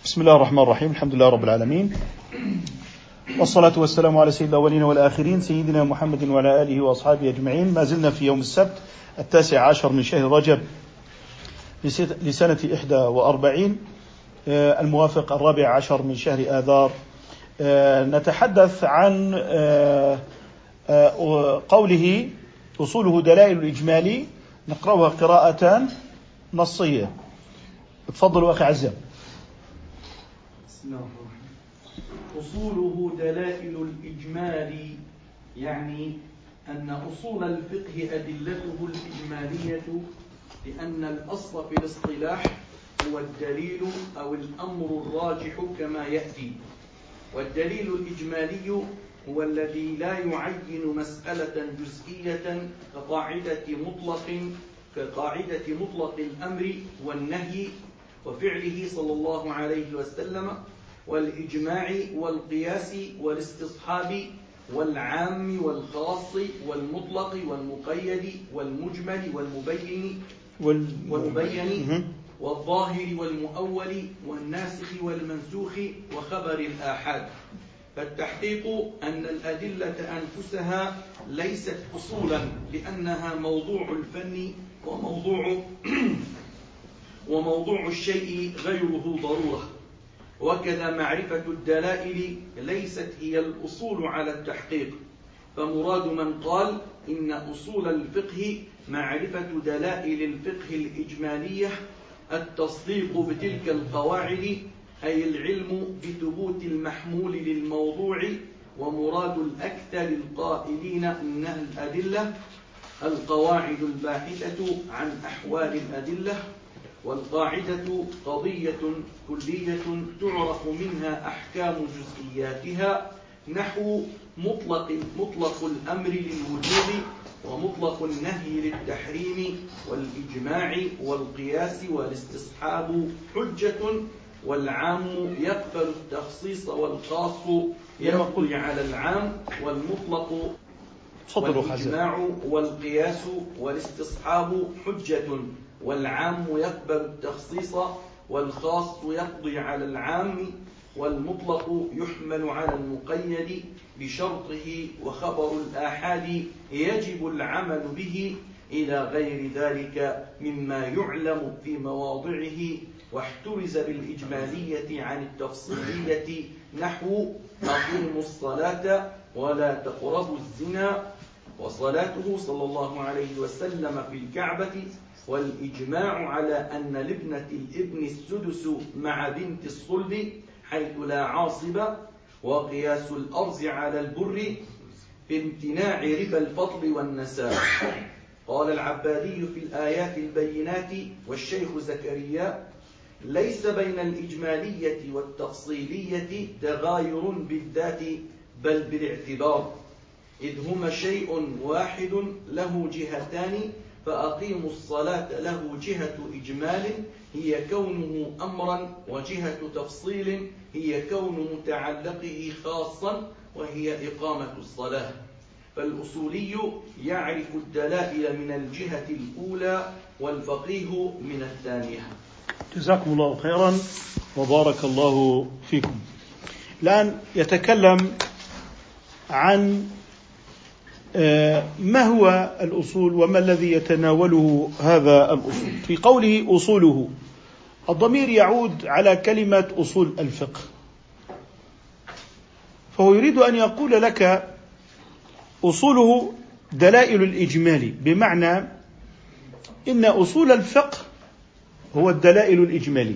بسم الله الرحمن الرحيم. الحمد لله رب العالمين، والصلاة والسلام على سيد الأولين والآخرين سيدنا محمد وعلى آله وأصحابه أجمعين. ما زلنا في يوم السبت 19 من شهر رجب لسنة 41 الموافق 14 من شهر آذار. نتحدث عن قوله أصوله دلائل الإجمالي، نقرأها قراءة نصية. تفضلوا أخي عزام. بسم الله الرحمن الرحيم. أصوله دلائل الإجمال، يعني أن أصول الفقه أدلته الإجمالية، لأن الأصل في الاصطلاح هو الدليل أو الأمر الراجح كما يأتي، والدليل الإجمالي هو الذي لا يعين مسألة جزئية كقاعدة مطلق الأمر والنهي وفعله صلى الله عليه وسلم، والإجماع والقياس والاستصحاب والعام والخاص والمطلق والمقيد والمجمل والمبين والظاهر والمؤول والناسخ والمنسوخ وخبر الآحاد. فالتحقيق أن الأدلة أنفسها ليست أصولا، لأنها موضوع الفن وموضوع الشيء غيره ضرورة. وكذا معرفة الدلائل ليست هي الأصول على التحقيق، فمراد من قال إن أصول الفقه معرفة دلائل الفقه الإجمالية التصديق بتلك القواعد، أي العلم بثبوت المحمول للموضوع. ومراد الأكثر القائلين إنها الأدلة القواعد الباحثة عن أحوال الأدلة، والقاعدة قضية كلية تعرف منها أحكام جزئياتها، نحو مطلق الأمر للوجوب ومطلق النهي للتحريم، والإجماع والقياس والاستصحاب حجة، والعام يقبل التخصيص والخاص يقضي على العام، والمطلق والإجماع والقياس والاستصحاب حجة، والعام يقبل التخصيص والخاص يقضي على العام، والمطلق يحمل على المقيد بشرطه، وخبر الآحاد يجب العمل به إلى غير ذلك مما يعلم في مواضعه. واحترز بالإجمالية عن التفصيلية، نحو أقيموا الصلاة ولا تقربوا الزنا، وصلاته صلى الله عليه وسلم في الكعبة، والإجماع على أن لابنة الابن السدس مع بنت الصلب حيث لا عاصب، وقياس الأرز على البر في امتناع ربا الفضل والنساء. قال العبادي في الآيات البينات والشيخ زكريا: ليس بين الإجمالية والتفصيلية تغاير بالذات بل بالاعتبار، إذ هما شيء واحد له جهتان، فأقيموا الصلاة له جهة إجمال هي كونه أمرا، وجهة تفصيل هي كون متعلقه خاصا وهي إقامة الصلاة. فالأصولي يعرف الدلائل من الجهة الأولى، والفقيه من الثانية. جزاكم الله خيرا وبارك الله فيكم. الآن يتكلم عن ما هو الأصول وما الذي يتناوله هذا الأصول. في قوله أصوله، الضمير يعود على كلمة أصول الفقه، فهو يريد أن يقول لك أصوله دلائل الإجمال، بمعنى إن أصول الفقه هو الدلائل الإجمالية،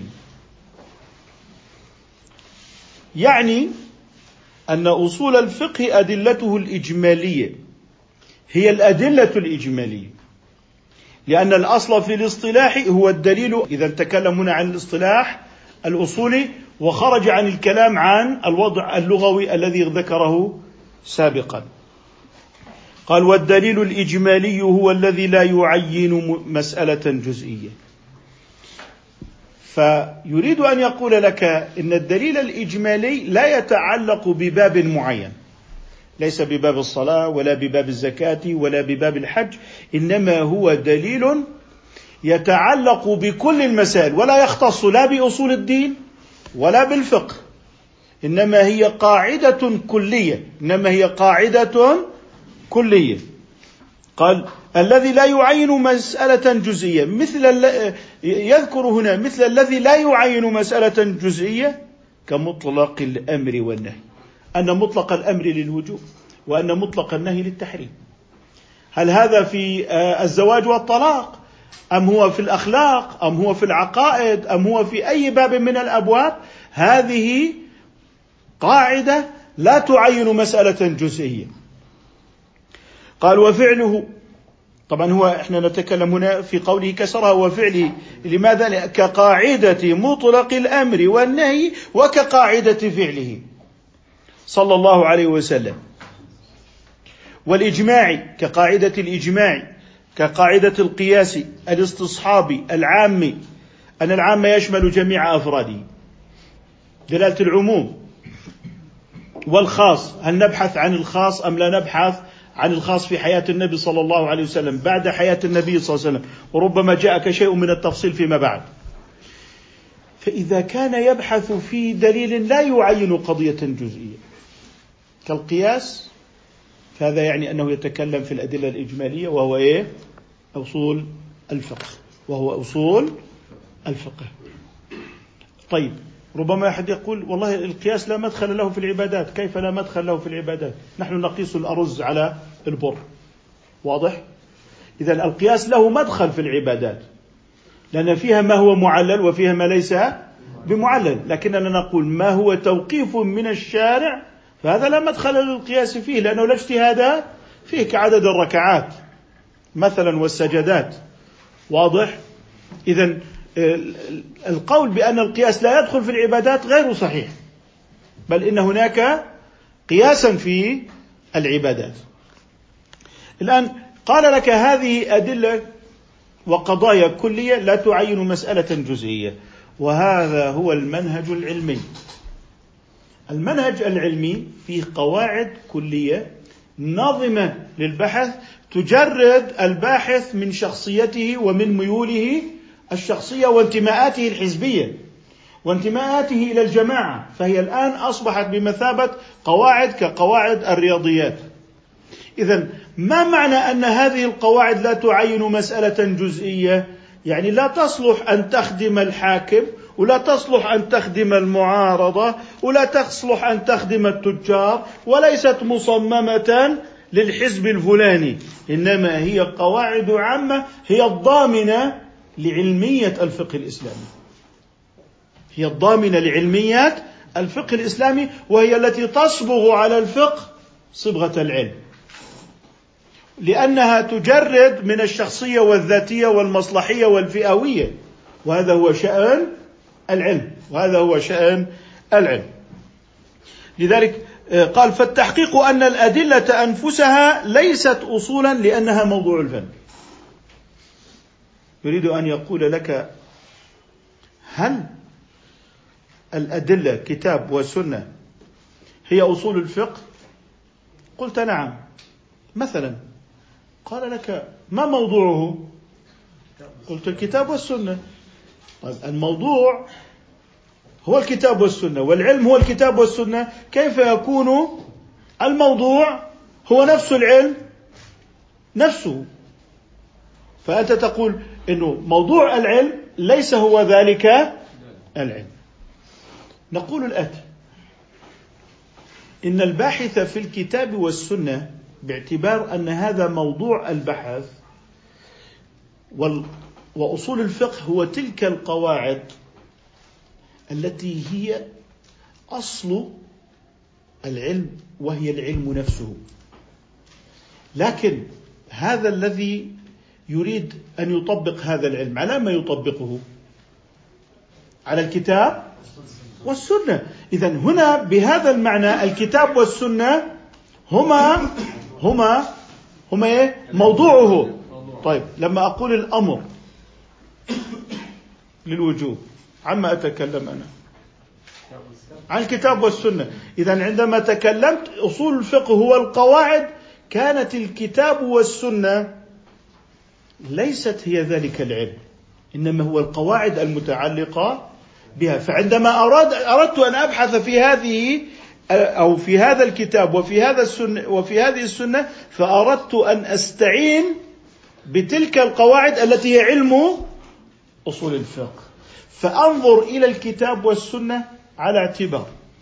يعني أن أصول الفقه أدلته الإجمالية هي الأدلة الإجمالية، لأن الأصل في الاصطلاح هو الدليل. إذا تكلم هنا عن الاصطلاح الأصولي وخرج عن الكلام عن الوضع اللغوي الذي ذكره سابقا. قال: والدليل الإجمالي هو الذي لا يعين مسألة جزئية. فيريد أن يقول لك إن الدليل الإجمالي لا يتعلق بباب معين، ليس بباب الصلاة ولا بباب الزكاة ولا بباب الحج، إنما هو دليل يتعلق بكل المسائل، ولا يختص لا بأصول الدين ولا بالفقه، إنما هي قاعدة كلية، إنما هي قاعدة كلية. قال الذي لا يعين مسألة جزئية، يذكر هنا مثل الذي لا يعين مسألة جزئية كمطلق الأمر والنهي، أن مطلق الأمر للوجوب وأن مطلق النهي للتحريم. هل هذا في الزواج والطلاق، أم هو في الأخلاق، أم هو في العقائد، أم هو في أي باب من الأبواب؟ هذه قاعدة لا تعين مسألة جزئية. قال وفعله، طبعا هو احنا نتكلم هنا في قوله كسرها وفعله، لماذا؟ كقاعدة مطلق الأمر والنهي وكقاعدة فعله صلى الله عليه وسلم. والإجماع كقاعدة الإجماع، كقاعدة القياس الاستصحابي العامي، أن العام يشمل جميع أفراده، دلالة العموم. والخاص، هل نبحث عن الخاص أم لا نبحث عن الخاص في حياة النبي صلى الله عليه وسلم، بعد حياة النبي صلى الله عليه وسلم، وربما جاءك شيء من التفصيل فيما بعد. فإذا كان يبحث في دليل لا يعين قضية جزئية كالقياس، فهذا يعني أنه يتكلم في الأدلة الإجمالية، وهو أصول الفقه، وهو أصول الفقه. طيب، ربما أحد يقول والله القياس لا مدخل له في العبادات. كيف لا مدخل له في العبادات؟ نحن نقيس الأرز على البر، واضح؟ إذن القياس له مدخل في العبادات، لأن فيها ما هو معلل وفيها ما ليس بمعلل، لكننا نقول ما هو توقيف من الشارع فهذا لا مدخل للقياس فيه، لأنه لا اجتهاد فيه، كعدد الركعات مثلا والسجدات، واضح؟ إذن القول بأن القياس لا يدخل في العبادات غير صحيح، بل إن هناك قياسا في العبادات. الآن قال لك هذه أدلة وقضايا كلية لا تعين مسألة جزئية، وهذا هو المنهج العلمي. المنهج العلمي فيه قواعد كلية ناظمة للبحث، تجرد الباحث من شخصيته ومن ميوله الشخصية وانتماءاته الحزبية وانتماءاته إلى الجماعة، فهي الآن أصبحت بمثابة قواعد كقواعد الرياضيات. إذن ما معنى أن هذه القواعد لا تعين مسألة جزئية؟ يعني لا تصلح أن تخدم الحاكم، ولا تصلح أن تخدم المعارضة، ولا تصلح أن تخدم التجار، وليست مصممة للحزب الفلاني، إنما هي قواعد عامة هي الضامنة لعلمية الفقه الإسلامي، هي الضامنة لعلمية الفقه الإسلامي، وهي التي تصبغ على الفقه صبغة العلم، لأنها تجرد من الشخصية والذاتية والمصلحية والفئوية، وهذا هو شأن العلم، وهذا هو شأن العلم. لذلك قال فالتحقيق أن الأدلة أنفسها ليست أصولا لأنها موضوع الفن. يريد أن يقول لك هل الأدلة كتاب وسنة هي أصول الفقه؟ قلت نعم. مثلا قال لك ما موضوعه؟ قلت الكتاب والسنة. طيب الموضوع هو الكتاب والسنة والعلم هو الكتاب والسنة، كيف يكون الموضوع هو نفس العلم نفسه؟ فأنت تقول إنه موضوع العلم ليس هو ذلك العلم. نقول الآتي: إن الباحث في الكتاب والسنة باعتبار أن هذا موضوع البحث، وأصول الفقه هو تلك القواعد التي هي أصل العلم وهي العلم نفسه، لكن هذا الذي يريد أن يطبق هذا العلم على ما يطبقه؟ على الكتاب والسنة. إذن هنا بهذا المعنى الكتاب والسنة هما موضوعه. طيب لما أقول الأمر للوجوب عما أتكلم أنا؟ عن الكتاب والسنة. إذن عندما تكلمت أصول الفقه هو القواعد، كانت الكتاب والسنة ليست هي ذلك العلم، إنما هو القواعد المتعلقة بها. فعندما أردت أن أبحث في هذه أو في هذا الكتاب وفي هذه السنة، فأردت أن أستعين بتلك القواعد التي هي علم أصول الفقه، فأنظر إلى الكتاب والسنة على اعتبار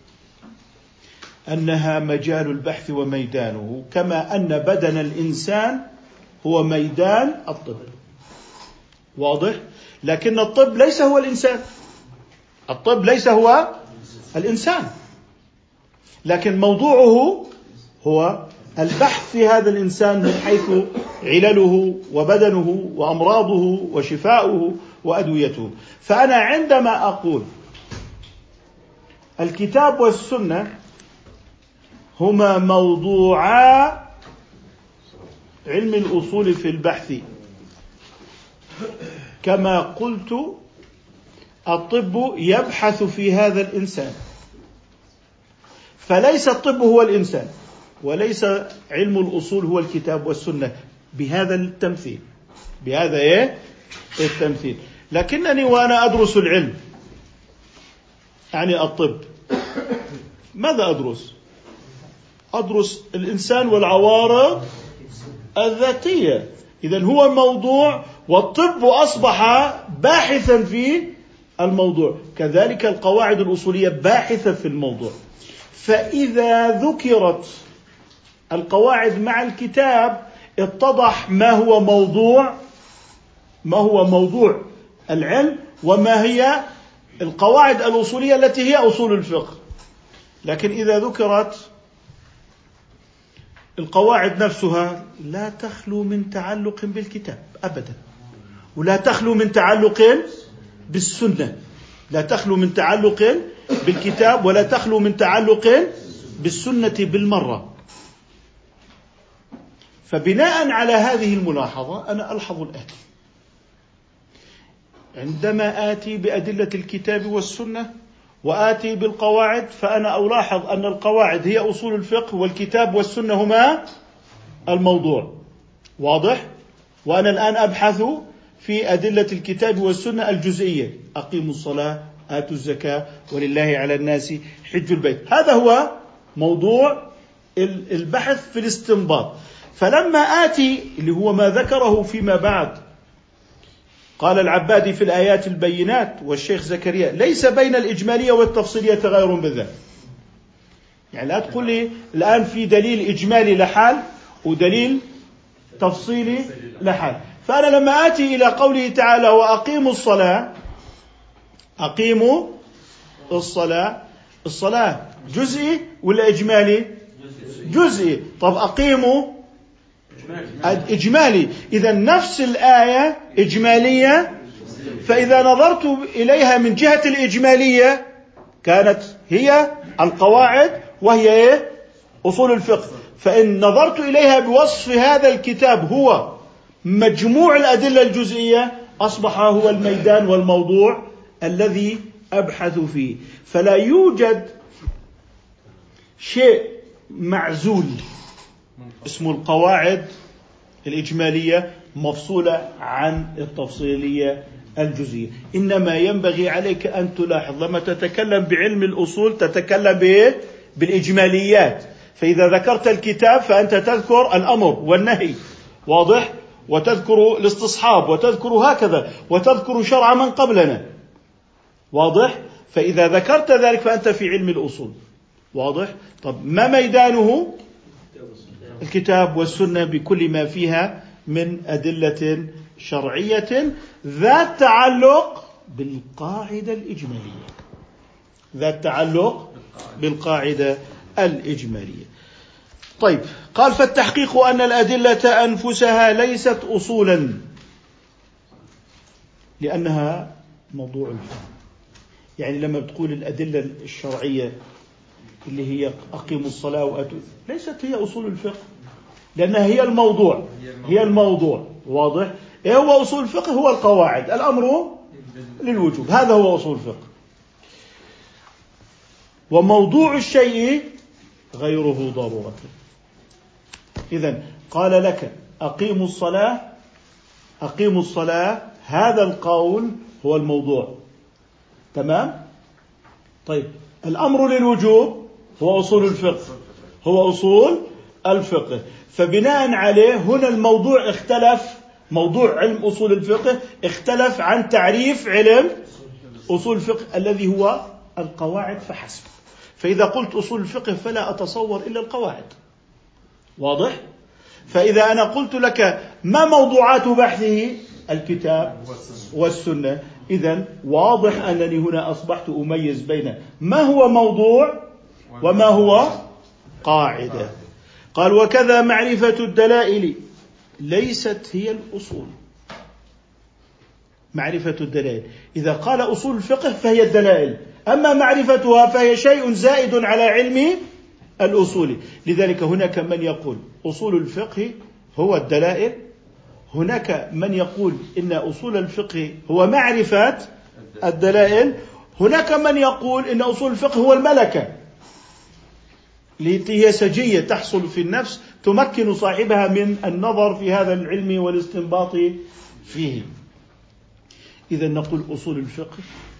أنها مجال البحث وميدانه، كما أن بدن الإنسان هو ميدان الطب. واضح؟ لكن الطب ليس هو الإنسان، الطب ليس هو الإنسان، لكن موضوعه هو البحث في هذا الإنسان من حيث علله وبدنه وأمراضه وشفاؤه وأدويته. فأنا عندما أقول الكتاب والسنة هما موضوعا علم الأصول في البحث، كما قلت الطب يبحث في هذا الإنسان، فليس الطب هو الإنسان، وليس علم الأصول هو الكتاب والسنة بهذا التمثيل، بهذا التمثيل. لكنني وأنا أدرس العلم يعني الطب، ماذا أدرس؟ أدرس الإنسان والعوارض الذاتية. إذن هو موضوع، والطب أصبح باحثا في الموضوع، كذلك القواعد الأصولية باحثة في الموضوع. فإذا ذكرت القواعد مع الكتاب اتضح ما هو موضوع العلم، وما هي القواعد الأصولية التي هي أصول الفقه. لكن إذا ذكرت القواعد نفسها لا تخلو من تعلق بالكتاب أبدا، ولا تخلو من تعلق بالسنة، لا تخلو من تعلق بالكتاب ولا تخلو من تعلق بالسنة بالمرة. فبناء على هذه الملاحظة أنا ألحظ الآتي: عندما آتي بأدلة الكتاب والسنة وآتي بالقواعد، فأنا ألاحظ أن القواعد هي أصول الفقه والكتاب والسنة هما الموضوع. واضح؟ وأنا الآن أبحث في أدلة الكتاب والسنة الجزئية: أقيموا الصلاة، آتوا الزكاة، ولله على الناس حج البيت. هذا هو موضوع البحث في الاستنباط. فلما آتي اللي هو ما ذكره فيما بعد، قال العبادي في الآيات البينات والشيخ زكريا: ليس بين الإجمالية والتفصيلية تغير بالذات. يعني لا تقول لي الآن في دليل إجمالي لحال ودليل تفصيلي لحال. فأنا لما آتي إلى قوله تعالى: وأقيموا الصلاة، أقيموا الصلاة جزئي ولا إجمالي؟ جزئي. طب أقيموا إجمالي. إذا نفس الآية إجمالية، فإذا نظرت إليها من جهة الإجمالية كانت هي القواعد وهي أصول الفقه. فإن نظرت إليها بوصف هذا الكتاب هو مجموع الأدلة الجزئية، أصبح هو الميدان والموضوع الذي أبحث فيه. فلا يوجد شيء معزول اسمه القواعد الإجمالية مفصولة عن التفصيلية الجزئية. إنما ينبغي عليك أن تلاحظ لما تتكلم بعلم الأصول تتكلم بالإجماليات. فإذا ذكرت الكتاب فأنت تذكر الأمر والنهي، واضح، وتذكر الاستصحاب، وتذكر هكذا، وتذكر شرع من قبلنا، واضح. فإذا ذكرت ذلك فأنت في علم الأصول، واضح. طب ما ميدانه؟ الكتاب والسنة بكل ما فيها من أدلة شرعية ذات تعلق بالقاعدة الإجمالية، ذات تعلق بالقاعدة الإجمالية. طيب، قال: فالتحقيق أن الأدلة أنفسها ليست أصولا، لأنها موضوع الفهم. يعني لما بتقول الأدلة الشرعية اللي هي أقيموا الصلاة وآتوا، ليست هي أصول الفقه، لأنها هي الموضوع، واضح. إيه هو أصول الفقه؟ هو القواعد، الأمر للوجوب، هذا هو أصول الفقه. وموضوع الشيء غيره ضرورة. إذن قال لك: أقيموا الصلاة، هذا القول هو الموضوع، تمام. طيب الأمر للوجوب هو أصول الفقه، هو أصول الفقه. فبناء عليه هنا الموضوع اختلف، موضوع علم أصول الفقه اختلف عن تعريف علم أصول الفقه الذي هو القواعد فحسب. فإذا قلت أصول الفقه فلا أتصور إلا القواعد، واضح؟ فإذا أنا قلت لك ما موضوعات بحثه؟ الكتاب والسنة، إذن واضح أنني هنا أصبحت أميز بين ما هو موضوع وما هو قاعدة. قال وكذا معرفة الدلائل ليست هي الأصول. معرفة الدلائل إذا قال أصول الفقه فهي الدلائل، أما معرفتها فهي شيء زائد على علم الأصول. لذلك هناك من يقول أصول الفقه هو الدلائل، هناك من يقول إن أصول الفقه هو معرفة الدلائل، هناك من يقول إن أصول الفقه هو الملكة التي هي سجية تحصل في النفس تمكن صاحبها من النظر في هذا العلم والاستنباط فيه. إذا نقول أصول الفقه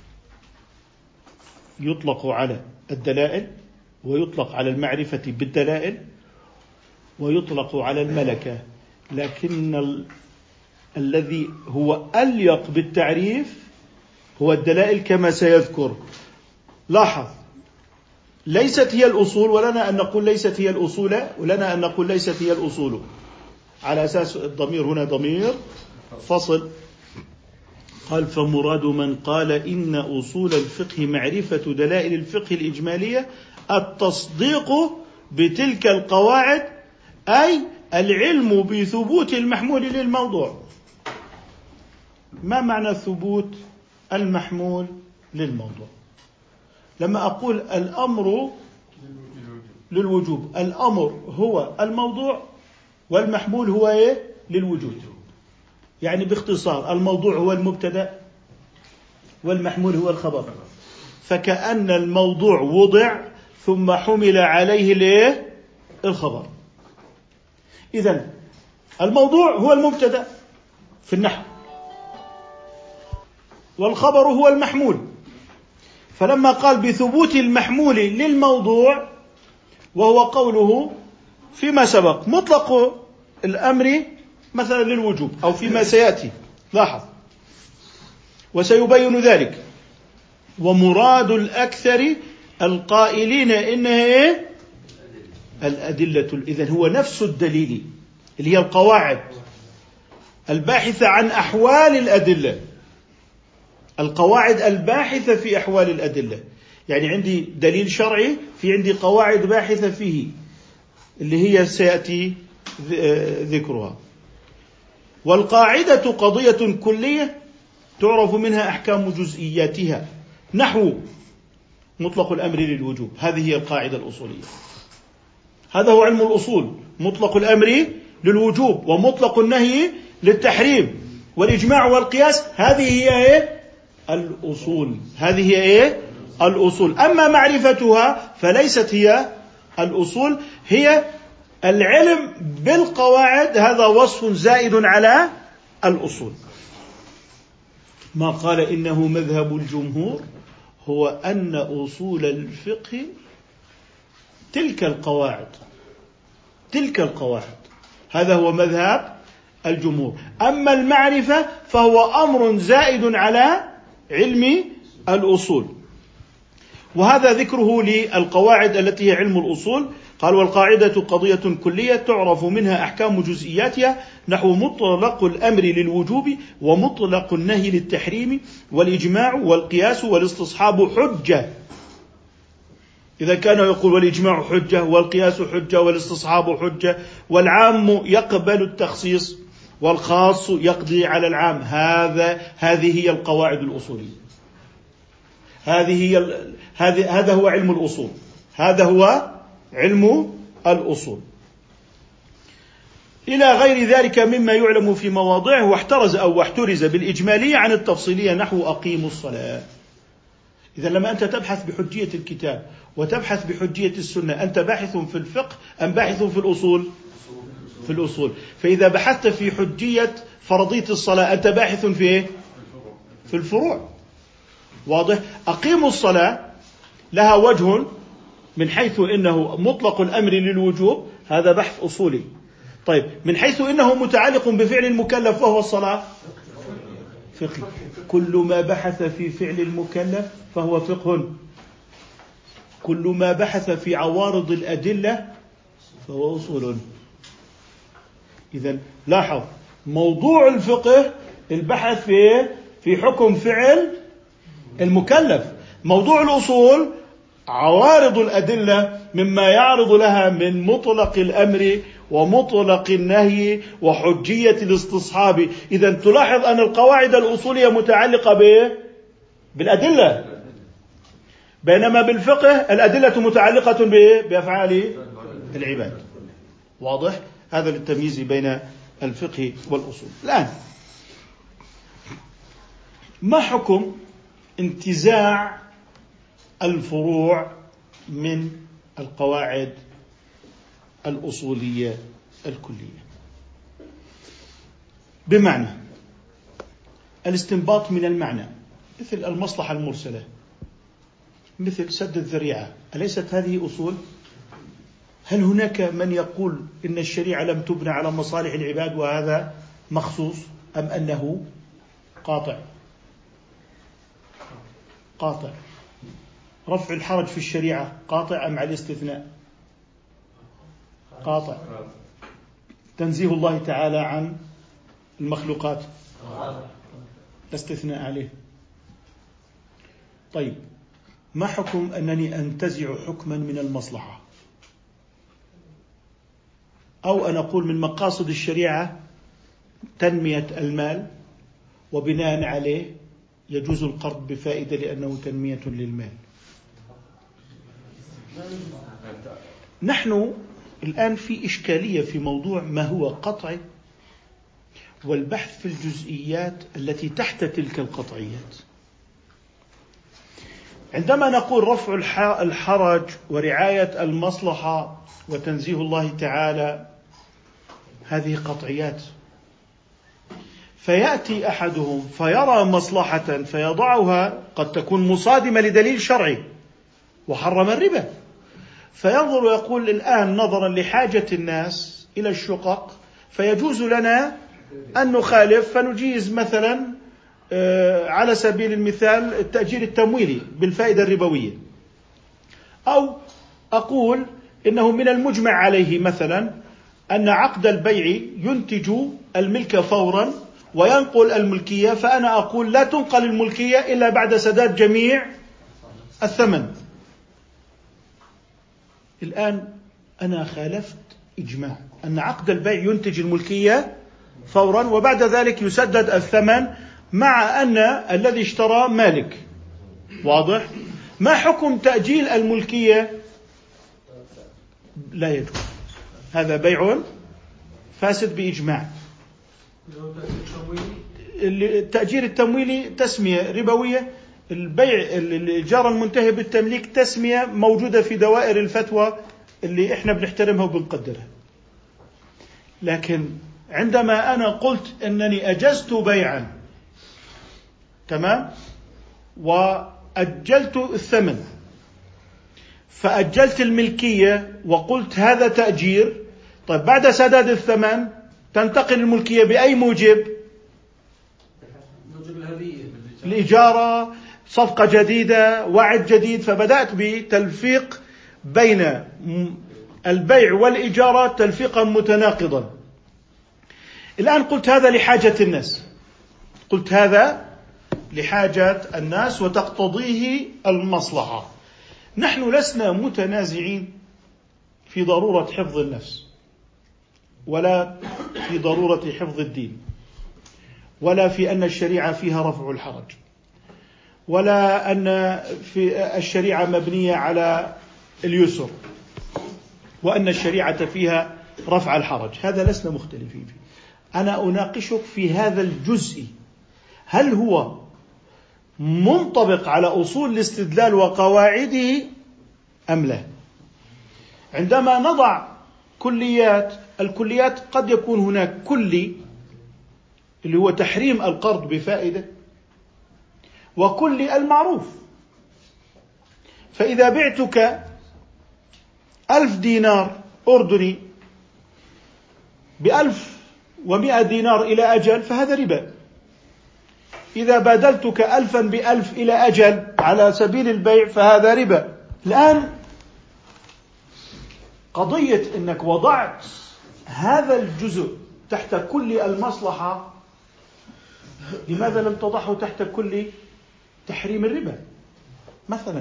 يطلق على الدلائل، ويطلق على المعرفة بالدلائل، ويطلق على الملكة، لكن الذي هو أليق بالتعريف هو الدلائل كما سيذكر. لاحظ، ليست هي الأصول، ولنا أن نقول ليست هي الأصول، ولنا أن نقول ليست هي الأصول، على أساس الضمير هنا ضمير فصل. قال فمراد من قال إن أصول الفقه معرفة دلائل الفقه الإجمالية التصديق بتلك القواعد، أي العلم بثبوت المحمول للموضوع. ما معنى ثبوت المحمول للموضوع؟ لما أقول الأمر للوجوب، الأمر هو الموضوع والمحمول هو إيه؟ للوجود. يعني باختصار الموضوع هو المبتدأ والمحمول هو الخبر، فكأن الموضوع وضع ثم حمل عليه الايه؟ الخبر. إذن الموضوع هو المبتدأ في النحو، والخبر هو المحمول. فلما قال بثبوت المحمول للموضوع، وهو قوله فيما سبق مطلق الأمر مثلا للوجوب أو فيما سيأتي، لاحظ وسيبين ذلك. ومراد الأكثر القائلين إنها إيه؟ الأدلة. إذن هو نفس الدليل اللي هي القواعد الباحثة عن أحوال الأدلة، القواعد الباحثة في أحوال الأدلة. يعني عندي دليل شرعي، في عندي قواعد باحثة فيه اللي هي سيأتي ذكرها. والقاعدة قضية كلية تعرف منها أحكام جزئياتها، نحو مطلق الأمر للوجوب، هذه هي القاعدة الأصولية. هذا هو علم الأصول، مطلق الأمر للوجوب ومطلق النهي للتحريم والإجماع والقياس، هذه هي إيه؟ الأصول. هذه هي إيه؟ الأصول. أما معرفتها فليست هي الأصول، هي العلم بالقواعد، هذا وصف زائد على الأصول. ما قال إنه مذهب الجمهور هو أن أصول الفقه تلك القواعد، تلك القواعد، هذا هو مذهب الجمهور. أما المعرفة فهو أمر زائد على علم الأصول، وهذا ذكره للقواعد التي هي علم الأصول. قال والقاعدة قضية كلية تعرف منها أحكام جزئياتها، نحو مطلق الأمر للوجوب ومطلق النهي للتحريم والإجماع والقياس والاستصحاب حجة. إذا كان يقول والإجماع حجة والقياس حجة والاستصحاب حجة، والعام يقبل التخصيص والخاص يقضي على العام، هذه هي القواعد الأصولية، هذا هو علم الأصول، هذا هو علم الأصول. إلى غير ذلك مما يعلم في مواضعه، واحترز بالإجمالية عن التفصيلية، نحو أقيموا الصلاة. إذا لما أنت تبحث بحجية الكتاب وتبحث بحجية السنة، أنت باحث في الفقه أم باحث في الأصول؟ في الأصول. فإذا بحثت في حجية فرضية الصلاة أنت باحث في الفروع. واضح؟ أقيموا الصلاة لها وجه من حيث إنه مطلق الأمر للوجوب، هذا بحث أصولي. طيب من حيث إنه متعلق بفعل المكلف وهو الصلاة، فقه. كل ما بحث في فعل المكلف فهو فقه، كل ما بحث في عوارض الأدلة فهو أصول. إذن لاحظ موضوع الفقه البحث في حكم فعل المكلف، موضوع الأصول عوارض الأدلة مما يعرض لها من مطلق الأمر ومطلق النهي وحجية الاستصحاب. إذن تلاحظ أن القواعد الأصولية متعلقة بالأدلة، بينما بالفقه الأدلة متعلقة بأفعال العباد. واضح؟ هذا للتمييز بين الفقه والأصول. الآن ما حكم انتزاع الفروع من القواعد الأصولية الكلية؟ بمعنى الاستنباط من المعنى، مثل المصلحة المرسلة، مثل سد الذريعة، أليست هذه أصول؟ هل هناك من يقول إن الشريعة لم تبنى على مصالح العباد وهذا مخصوص، أم أنه قاطع؟ قاطع. رفع الحرج في الشريعة قاطع أم على الاستثناء؟ قاطع. تنزيه الله تعالى عن المخلوقات استثناء عليه. طيب ما حكم أنني أنتزع حكما من المصلحة، أو أن أقول من مقاصد الشريعة تنمية المال وبناء عليه يجوز القرض بفائدة لأنه تنمية للمال؟ نحن الآن في إشكالية في موضوع ما هو قطعي والبحث في الجزئيات التي تحت تلك القطعيات. عندما نقول رفع الحرج ورعاية المصلحة وتنزيه الله تعالى، هذه قطعيات، فيأتي أحدهم فيرى مصلحة فيضعها قد تكون مصادمة لدليل شرعي وحرم الربا، فينظر ويقول الآن نظرا لحاجة الناس إلى الشقق فيجوز لنا أن نخالف فنجيز مثلا على سبيل المثال التأجير التمويلي بالفائدة الربوية، أو أقول إنه من المجمع عليه مثلا أن عقد البيع ينتج الملك فورا وينقل الملكية، فأنا أقول لا تنقل الملكية إلا بعد سداد جميع الثمن. الآن أنا خالفت إجماع أن عقد البيع ينتج الملكية فورا وبعد ذلك يسدد الثمن مع أن الذي اشترى مالك. واضح؟ ما حكم تأجيل الملكية؟ لا يجوز، هذا بيع فاسد بإجماع. التأجير التمويلي تسمية ربوية، البيع الإيجار المنتهي بالتمليك تسمية موجودة في دوائر الفتوى اللي احنا بنحترمها وبنقدرها. لكن عندما أنا قلت أنني أجزت بيعا تمام وأجلت الثمن فأجلت الملكية وقلت هذا تأجير، طيب بعد سداد الثمن تنتقل الملكية بأي موجب؟ الإجارة، صفقة جديدة، وعد جديد، فبدأت بتلفيق بين البيع والإجارة تلفيقا متناقضا. الآن قلت هذا لحاجة الناس، قلت هذا لحاجة الناس وتقتضيه المصلحة. نحن لسنا متنازعين في ضرورة حفظ النفس ولا في ضرورة حفظ الدين ولا في أن الشريعة فيها رفع الحرج ولا أن في الشريعة مبنية على اليسر وأن الشريعة فيها رفع الحرج، هذا لسنا مختلفين فيه. أنا أناقشك في هذا الجزء، هل هو منطبق على أصول الاستدلال وقواعده أم لا؟ عندما نضع الكليات قد يكون هناك كلي اللي هو تحريم القرض بفائدة، وكلي المعروف. فإذا بعتك 1000 دينار أردني ب1100 دينار إلى أجل فهذا ربا. إذا بادلتك 1000 ب1000 إلى أجل على سبيل البيع فهذا ربا. الآن قضية أنك وضعت هذا الجزء تحت كل المصلحة، لماذا لم تضعه تحت كل تحريم الربا مثلا؟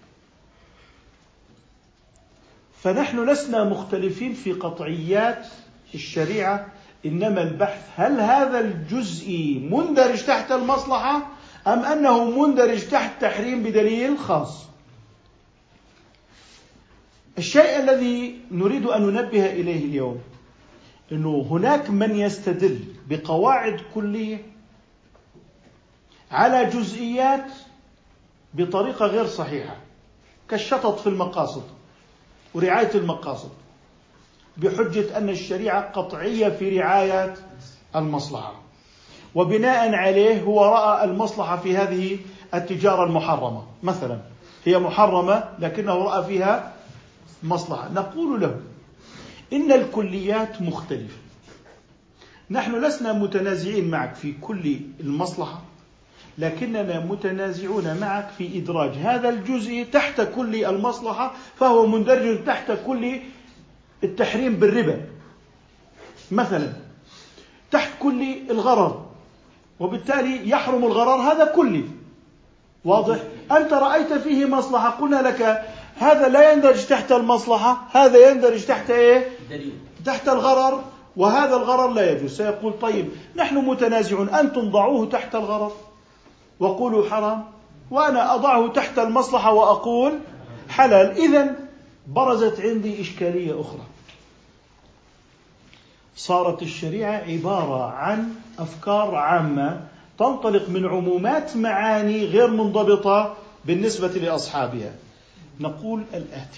فنحن لسنا مختلفين في قطعيات الشريعة، إنما البحث هل هذا الجزء مندرج تحت المصلحة أم أنه مندرج تحت تحريم بدليل خاص. الشيء الذي نريد أن ننبه إليه اليوم أنه هناك من يستدل بقواعد كلية على جزئيات بطريقة غير صحيحة، كالشطط في المقاصد ورعاية المقاصد، بحجة أن الشريعة قطعية في رعاية المصلحة، وبناء عليه هو رأى المصلحة في هذه التجارة المحرمة مثلا، هي محرمة لكنه رأى فيها مصلحة. نقول له إن الكليات مختلفة، نحن لسنا متنازعين معك في كل المصلحة، لكننا متنازعون معك في إدراج هذا الجزء تحت كل المصلحة، فهو مندرج تحت كل التحريم بالربا مثلا، تحت كل الغرر، وبالتالي يحرم الغرر هذا كلي. واضح؟ أنت رأيت فيه مصلحة، قلنا لك هذا لا يندرج تحت المصلحة، هذا يندرج تحت إيه؟ تحت الغرر، وهذا الغرر لا يجوز. سيقول طيب نحن متنازعون، أنتم ضعوه تحت الغرر وقولوا حرام، وأنا أضعه تحت المصلحة وأقول حلال. إذن برزت عندي إشكالية أخرى، صارت الشريعة عبارة عن أفكار عامة تنطلق من عمومات معاني غير منضبطة بالنسبة لأصحابها. نقول الآتي: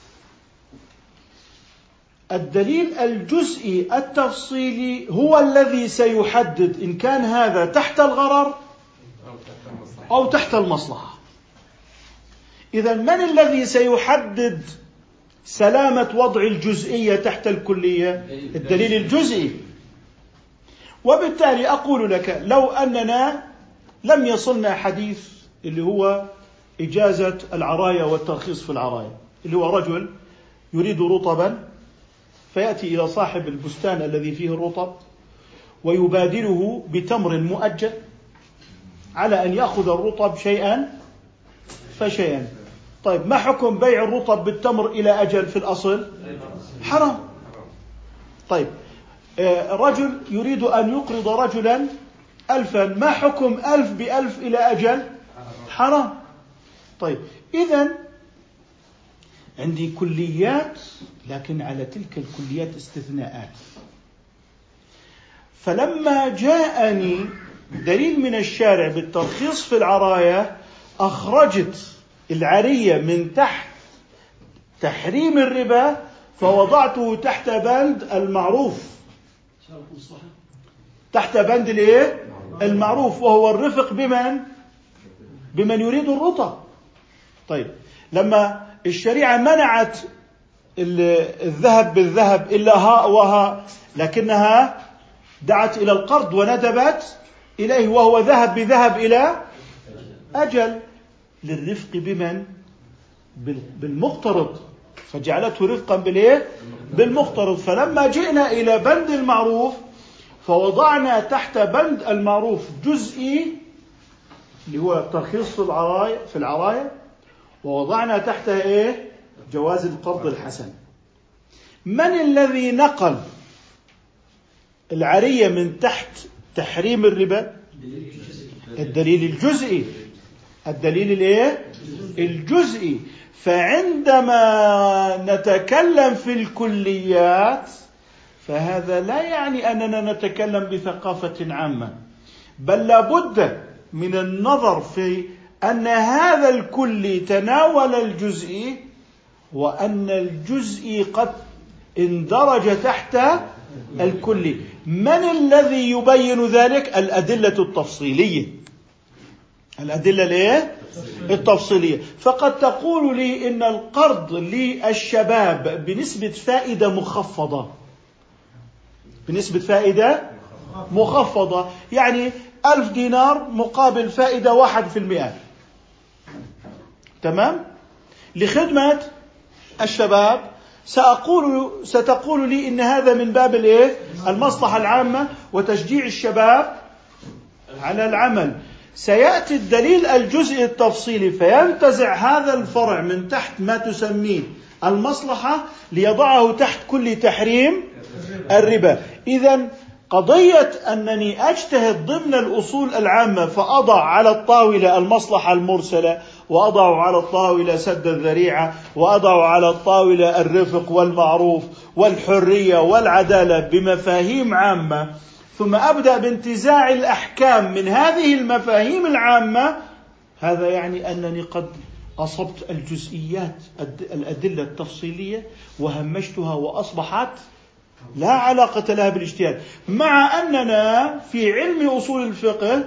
الدليل الجزئي التفصيلي هو الذي سيحدد إن كان هذا تحت الغرر أو تحت المصلحة. إذن من الذي سيحدد سلامة وضع الجزئية تحت الكلية؟ الدليل الجزئي. وبالتالي أقول لك لو أننا لم يصلنا حديث اللي هو إجازة العراية والترخيص في العراية، اللي هو رجل يريد رطبا فيأتي إلى صاحب البستان الذي فيه الرطب ويبادله بتمر مؤجل على أن يأخذ الرطب شيئا فشيئا. طيب ما حكم بيع الرطب بالتمر إلى أجل في الأصل؟ حرام. طيب رجل يريد أن يقرض رجلا 1000، ما حكم 1000 ب1000 إلى أجل؟ حرام. طيب إذن عندي كليات، لكن على تلك الكليات استثناءات. فلما جاءني دليل من الشارع بالترخيص في العراية أخرجت العرية من تحت تحريم الربا فوضعته تحت بند المعروف، تحت بند الايه؟ المعروف، وهو الرفق بمن يريد الرطب. طيب لما الشريعة منعت الذهب بالذهب إلا هاء وهاء، لكنها دعت إلى القرض وندبت إليه، وهو ذهب بذهب إلى أجل، للرفق بمن؟ بالمقترض، فجعلته رفقا بالمقترض. فلما جئنا إلى بند المعروف فوضعنا تحت بند المعروف جزئي اللي هو ترخيص في العراية، ووضعنا تحتها إيه؟ جواز القرض الحسن. من الذي نقل العرية من تحت تحريم الربا؟ الدليل الجزئي. الدليل الايه؟ الجزئي. فعندما نتكلم في الكليات فهذا لا يعني أننا نتكلم بثقافة عامة، بل لابد من النظر في أن هذا الكلي تناول الجزئي، وأن الجزئي قد اندرج تحت الكلي. من الذي يبين ذلك؟ الأدلة التفصيلية. الأدلة الايه؟ التفصيلية. فقد تقول لي إن القرض للشباب بنسبة فائدة مخفضة، بنسبة فائدة مخفضة، يعني 1000 دينار مقابل فائدة 1%، تمام، لخدمة الشباب. ستقول لي إن هذا من باب المصلحة العامة وتشجيع الشباب على العمل. سيأتي الدليل الجزئي التفصيلي فينتزع هذا الفرع من تحت ما تسميه المصلحة ليضعه تحت كل تحريم الربا. إذن قضية أنني أجتهد ضمن الأصول العامة فأضع على الطاولة المصلحة المرسلة، وأضع على الطاولة سد الذريعة، وأضع على الطاولة الرفق والمعروف والحرية والعدالة بمفاهيم عامة، ثم أبدأ بانتزاع الأحكام من هذه المفاهيم العامة، هذا يعني أنني قد أصبت الجزئيات الأدلة التفصيلية وهمشتها وأصبحت لا علاقة لها بالاجتهاد. مع أننا في علم أصول الفقه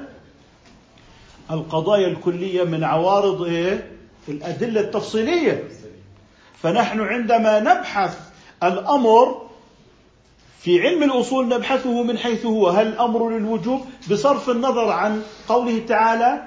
القضايا الكلية من عوارض الأدلة التفصيلية. فنحن عندما نبحث الأمر في علم الأصول نبحثه من حيث هو، هل الأمر للوجوب بصرف النظر عن قوله تعالى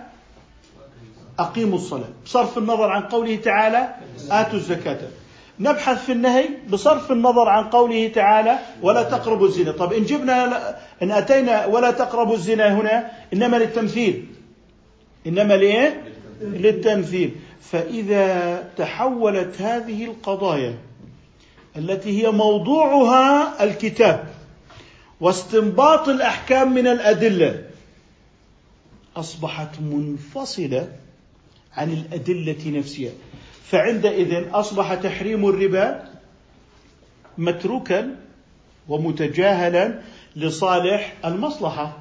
أقيموا الصلاة، بصرف النظر عن قوله تعالى آتوا الزكاة. نبحث في النهي بصرف النظر عن قوله تعالى ولا تقربوا الزنا. طب إن أتينا ولا تقربوا الزنا هنا إنما للتمثيل، إنما للتمثيل. فإذا تحولت هذه القضايا التي هي موضوعها الكتاب واستنباط الأحكام من الأدلة أصبحت منفصلة عن الأدلة نفسها، فعندئذ أصبح تحريم الربا متروكا ومتجاهلا لصالح المصلحة.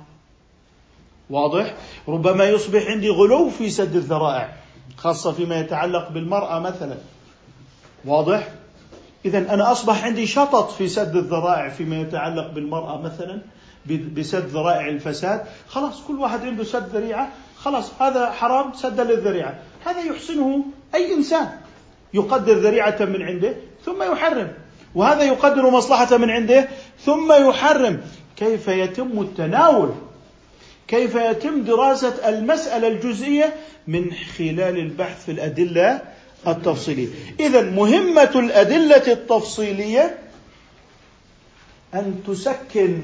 واضح؟ ربما يصبح عندي غلو في سد الذرائع، خاصة فيما يتعلق بالمرأة مثلا. واضح؟ إذن أنا أصبح عندي شطط في سد الذرائع فيما يتعلق بالمرأة مثلا، بسد ذرائع الفساد. خلاص كل واحد عنده سد ذريعة، خلاص هذا حرام سد للذريعة. هذا يحسنه أي إنسان، يقدر ذريعة من عنده ثم يحرم، وهذا يقدر مصلحة من عنده ثم يحرم. كيف يتم التناول؟ كيف يتم دراسة المسألة الجزئية من خلال البحث في الأدلة التفصيلية؟ إذن مهمة الأدلة التفصيلية أن تسكن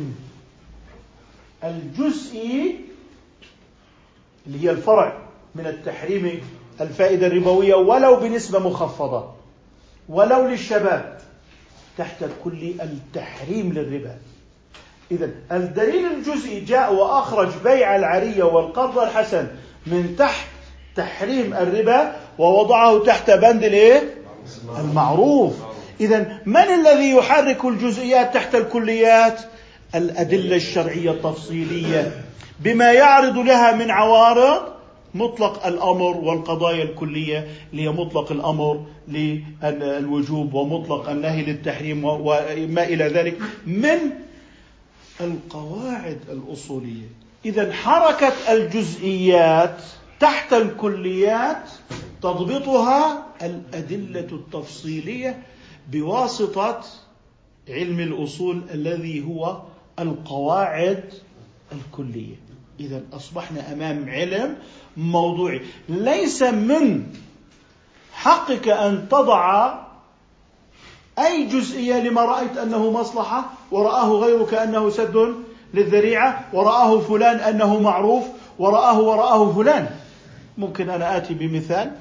الجزئي اللي هي الفرع من التحريم الفائدة الربوية ولو بنسبة مخفضة ولو للشباب تحت كل التحريم للربا. إذن الدليل الجزئي جاء وأخرج بيع العرية والقرض الحسن من تحت تحريم الربا ووضعه تحت بند المعروف. إذن من الذي يحرك الجزئيات تحت الكليات؟ الأدلة الشرعية التفصيلية بما يعرض لها من عوارض مطلق الأمر والقضايا الكلية اللي هي مطلق الأمر للوجوب ومطلق النهي للتحريم وما إلى ذلك من القواعد الأصولية. إذن حركة الجزئيات تحت الكليات تضبطها الأدلة التفصيلية بواسطة علم الأصول الذي هو القواعد الكلية. إذن أصبحنا أمام علم موضوعي. ليس من حقك أن تضع أي جزئية لما رأيت أنه مصلحة ورآه غيرك أنه سد للذريعة، ورآه فلان أنه معروف ورآه فلان. ممكن أنا آتي بمثال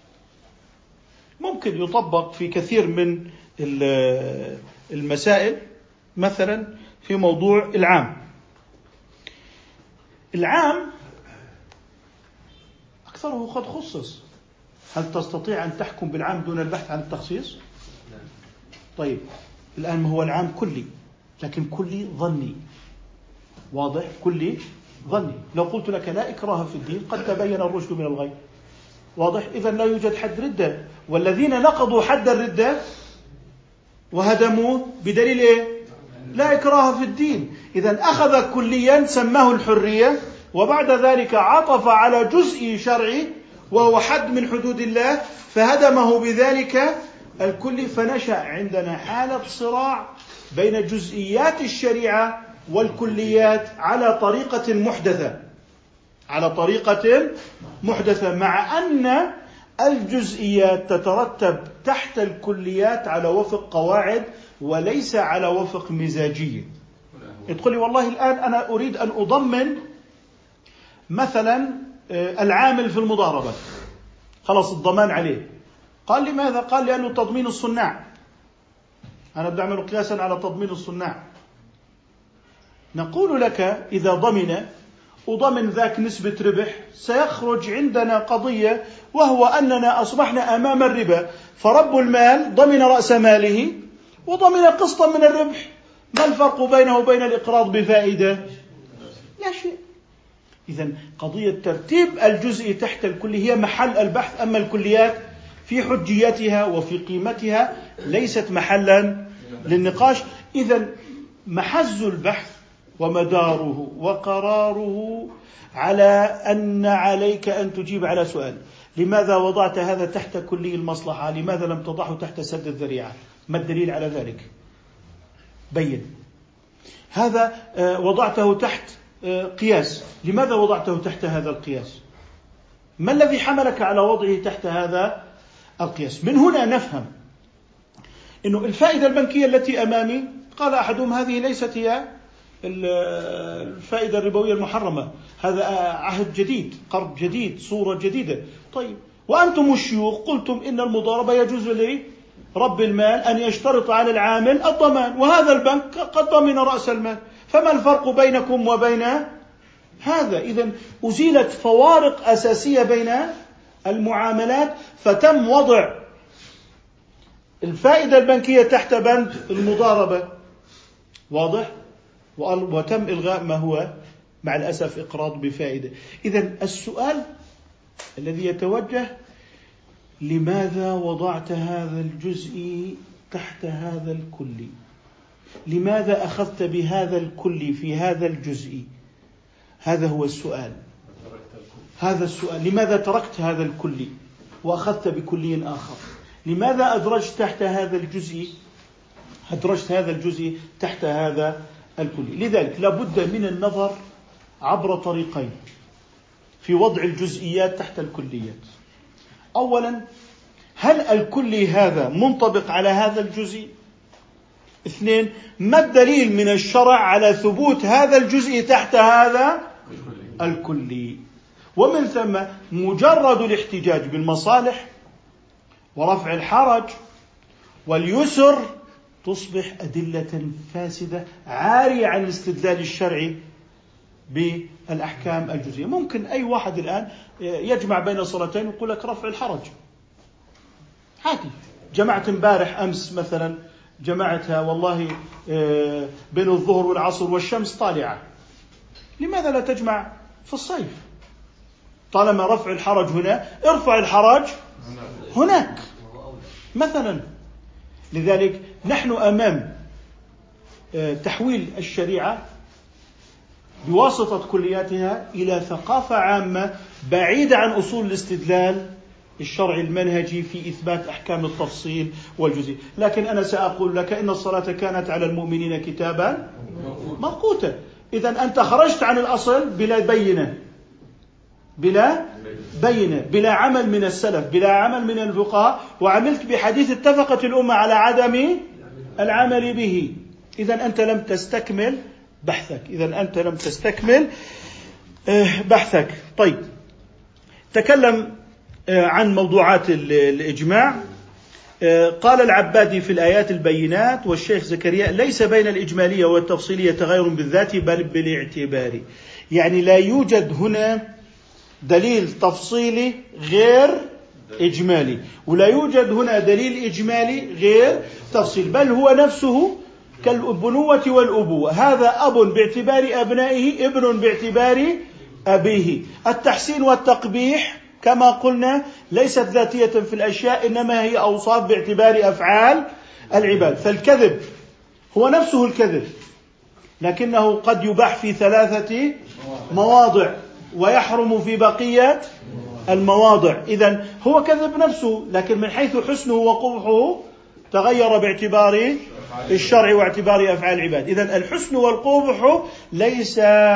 ممكن يطبق في كثير من المسائل، مثلا في موضوع العام أكثره قد خصص. هل تستطيع أن تحكم بالعام دون البحث عن التخصيص؟ طيب الآن ما هو العام كلي، لكن كلي ظني. واضح؟ كلي ظني. لو قلت لك لا إكراه في الدين قد تبين الرشد من الغي. واضح؟ إذن لا يوجد حد ردة، والذين نقضوا حد الردة وهدموه بدليل لا إكراه في الدين. إذن أخذ كليا سماه الحرية، وبعد ذلك عطف على جزء شرعي وهو حد من حدود الله فهدمه بذلك الكل، فنشأ عندنا حالة صراع بين جزئيات الشريعة والكليات على طريقة محدثة، مع أن الجزئيات تترتب تحت الكليات على وفق قواعد وليس على وفق مزاجية. تقول لي والله الآن أنا أريد أن أضمن مثلا العامل في المضاربة، خلاص الضمان عليه. قال لماذا؟ قال لأنه تضمين الصناع، أنا بدي أعمل قياسا على تضمين الصناع. نقول لك إذا وضمن ذاك نسبة ربح، سيخرج عندنا قضية، وهو أننا أصبحنا أمام الربا، فرب المال ضمن رأس ماله وضمن قسطا من الربح، ما الفرق بينه وبين الإقراض بفائدة؟ لا شيء. إذن قضية ترتيب الجزء تحت الكلي هي محل البحث، أما الكليات في حجيتها وفي قيمتها ليست محلا للنقاش. إذن محز البحث ومداره وقراره على أن عليك أن تجيب على سؤال: لماذا وضعت هذا تحت كلي المصلحة؟ لماذا لم تضعه تحت سد الذريعة؟ ما الدليل على ذلك؟ بين. هذا وضعته تحت قياس، لماذا وضعته تحت هذا القياس؟ ما الذي حملك على وضعه تحت هذا القياس؟ من هنا نفهم إنه الفائدة البنكية التي أمامي، قال أحدهم هذه ليست هي الفائدة الربوية المحرمة، هذا عهد جديد، قرض جديد، صورة جديدة. طيب، وأنتم الشيوخ قلتم إن المضاربة يجوز لرب المال أن يشترط على العامل الضمان، وهذا البنك قد ضمن رأس المال، فما الفرق بينكم وبين هذا؟ إذن أزيلت فوارق أساسية بين المعاملات، فتم وضع الفائدة البنكية تحت بند المضاربة، واضح؟ وتم إلغاء ما هو مع الأسف إقراض بفائدة. إذن السؤال الذي يتوجه: لماذا وضعت هذا الجزء تحت هذا الكلي؟ لماذا أخذت بهذا الكلي في هذا الجزء؟ هذا هو السؤال. هذا السؤال: لماذا تركت هذا الكلي وأخذت بكلي آخر؟ لماذا أدرجت هذا الجزء تحت هذا الكلي؟ لذلك لابد من النظر عبر طريقين في وضع الجزئيات تحت الكليات. أولا، هل الكلي هذا منطبق على هذا الجزء؟ اثنين، ما الدليل من الشرع على ثبوت هذا الجزء تحت هذا الكلي؟ ومن ثم مجرد الاحتجاج بالمصالح ورفع الحرج واليسر تصبح أدلة فاسدة عارية عن الاستدلال الشرعي بالأحكام الجزئية. ممكن أي واحد الآن يجمع بين صلاتين ويقول لك رفع الحرج عادي. جمعت امبارح أمس مثلا، جمعتها والله بين الظهر والعصر والشمس طالعة، لماذا لا تجمع في الصيف؟ طالما رفع الحرج هنا، ارفع الحرج هناك مثلا. لذلك نحن أمام تحويل الشريعة بواسطة كلياتها إلى ثقافة عامة بعيدة عن أصول الاستدلال الشرعي المنهجي في إثبات أحكام التفصيل والجزئي. لكن أنا سأقول لك إن الصلاة كانت على المؤمنين كتابا موقوتا. إذن أنت خرجت عن الأصل بلا بينة، بلا عمل من السلف، بلا عمل من الفقهاء، وعملت بحديث اتفقت الأمة على عدم العمل به. إذن أنت لم تستكمل بحثك. طيب، تكلم عن موضوعات الإجماع. قال العبادي في الآيات البينات والشيخ زكريا: ليس بين الإجمالية والتفصيلية تغير بالذات بل بالاعتبار. يعني لا يوجد هنا دليل تفصيلي غير إجمالي، ولا يوجد هنا دليل إجمالي غير تفصيل، بل هو نفسه كالبنوة والأبوة. هذا أب باعتبار أبنائه، ابن باعتبار أبيه. التحسين والتقبيح كما قلنا ليست ذاتية في الأشياء، إنما هي أوصاف باعتبار أفعال العباد. فالكذب هو نفسه الكذب، لكنه قد يباح في 3 مواضع ويحرم في بقية المواضع. إذن هو كذب نفسه، لكن من حيث حسنه وقبحه تغير باعتبار الشرع واعتبار أفعال العباد. إذن الحسن والقبح ليس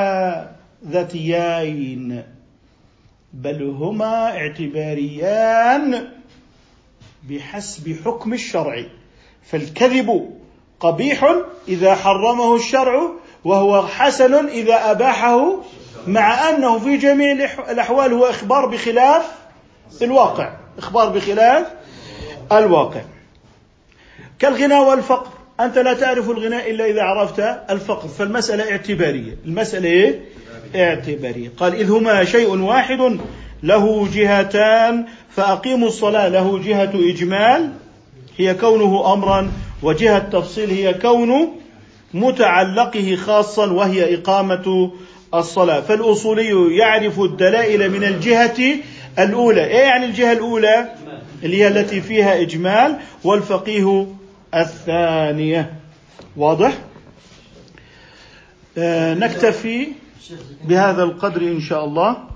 ذاتيين، بل هما اعتباريان بحسب حكم الشرع. فالكذب قبيح إذا حرمه الشرع، وهو حسن إذا أباحه، مع أنه في جميع الأحوال هو إخبار بخلاف الواقع، إخبار بخلاف الواقع. كالغنى والفقر، أنت لا تعرف الغنى إلا إذا عرفت الفقر، فالمسألة اعتبارية. المسألة اعتبارية. قال إذ هما شيء واحد له جهتان فأقيموا الصلاة، له جهة إجمال هي كونه أمرا، وجهة تفصيل هي كون متعلقه خاصا وهي إقامة الصلاة. فالأصولي يعرف الدلائل من الجهة الأولى. إيه يعني الجهة الأولى؟ اللي هي التي فيها إجمال، والفقيه الثانية. واضح؟ نكتفي بهذا القدر إن شاء الله.